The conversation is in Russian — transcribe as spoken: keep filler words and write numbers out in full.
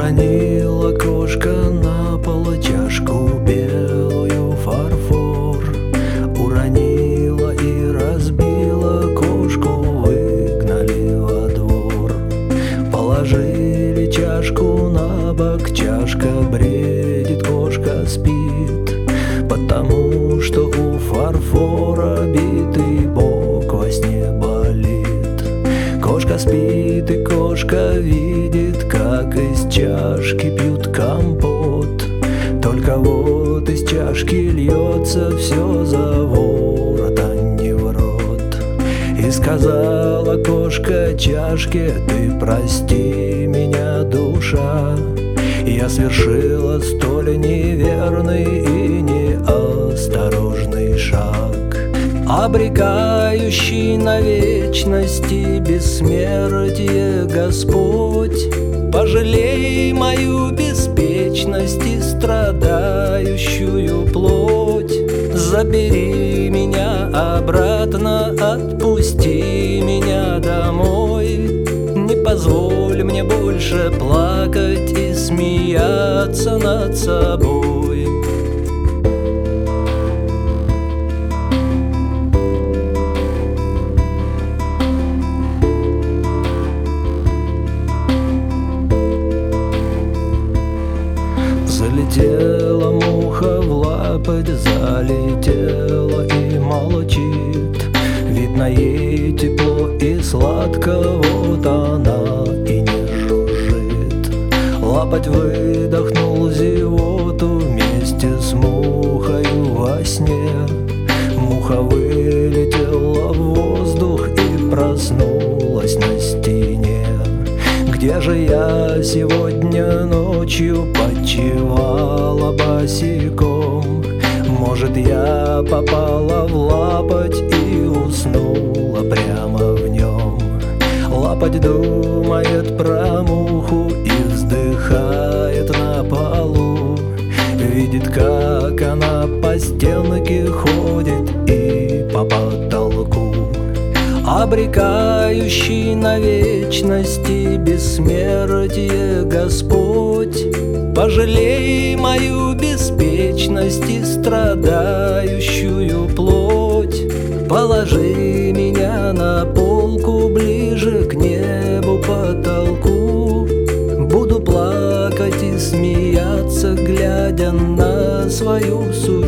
Уронила кошка на пол чашку белую фарфор. Уронила и разбила, кошку выгнали во двор. Положили чашку на бок, чашка бредит, кошка спит, потому что у фарфора битый бок во сне болит. Кошка спит, и кошка видит, как из чашки пьют компот. Только вот из чашки льется все за ворот, а не в рот. И сказала кошка чашке: ты прости меня, душа, я совершила столь неверный и неосторожный шаг, обрекающий на вечности бессмертие Господь. Пожалей мою беспечность и страдающую плоть. Забери меня обратно, отпусти меня домой. Не позволь мне больше плакать и смеяться над собой. Залетела муха в лапоть, залетела и молчит. Видно, ей тепло и сладко, вот она и не жужжит. Лапоть выдохнул зевоту вместе с мухою во сне. Муха вылетела в воздух и проснулась на стене. Где же я сегодня ночью почивала босиком? Может, я попала в лапоть и уснула прямо в нем. Лапоть думает про муху и вздыхает на полу. Видит, как она по стенке ходит и по потолку, обрекающий на вечности бессмертие Господь. Пожалей мою беспечность и страдающую плоть. Положи меня на полку ближе к небу, потолку. Буду плакать и смеяться, глядя на свою судьбу.